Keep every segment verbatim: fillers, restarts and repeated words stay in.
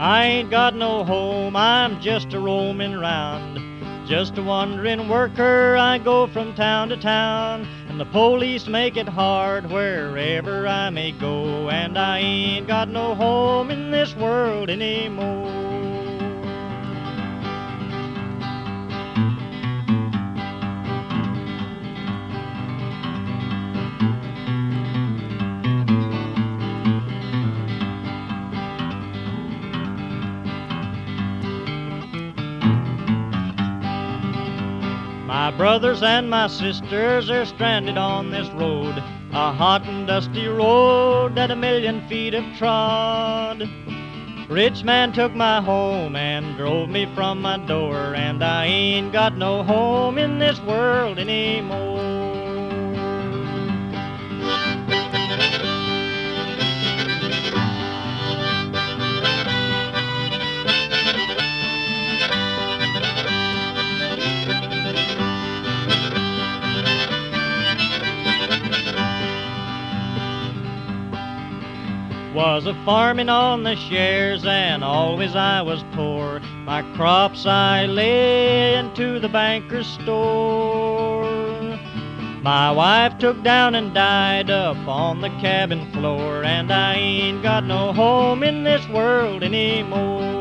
I ain't got no home, I'm just a roaming round. Just a wandering worker, I go from town to town. And the police make it hard wherever I may go. And I ain't got no home in this world anymore. My brothers and my sisters are stranded on this road, a hot and dusty road that a million feet have trod. Rich man took my home and drove me from my door, and I ain't got no home in this world anymore. Was a farming on the shares, and always I was poor. My crops I lay into the banker's store. My wife took down and died up on the cabin floor, and I ain't got no home in this world anymore.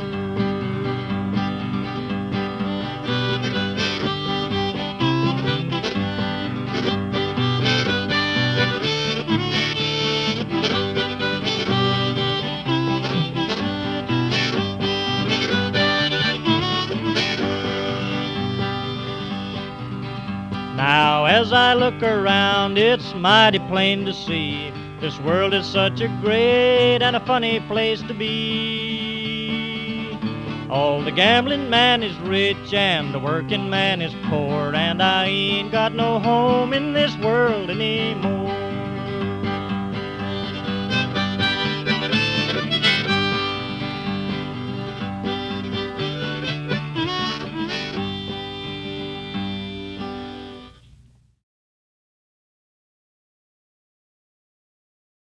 Now as I look around, it's mighty plain to see this world is such a great and a funny place to be. All the gambling man is rich and the working man is poor, and I ain't got no home in this world anymore.